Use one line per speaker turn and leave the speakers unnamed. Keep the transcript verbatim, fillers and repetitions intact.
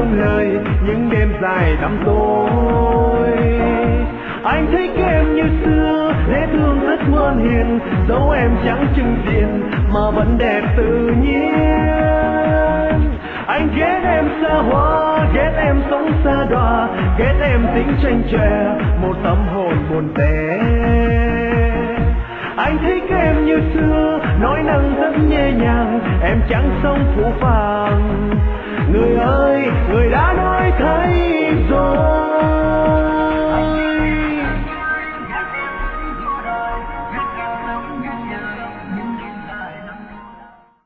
vâng lời những đêm dài tăm tối. Anh thích em như xưa, dễ thương rất ngoan hiền, dẫu em chẳng chừng diện mà vẫn đẹp tự nhiên. Anh ghét em xa hoa, ghét em sống xa đọa, ghét em tính tranh chè, một tâm hồn buồn tẻ. Anh thích em như xưa, nói năng rất nhẹ nhàng, em chẳng sống phũ phàng. Người ơi, người đã nói thấy rồi.